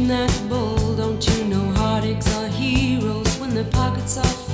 that bull. Don't you know heartaches are heroes when their pockets are full?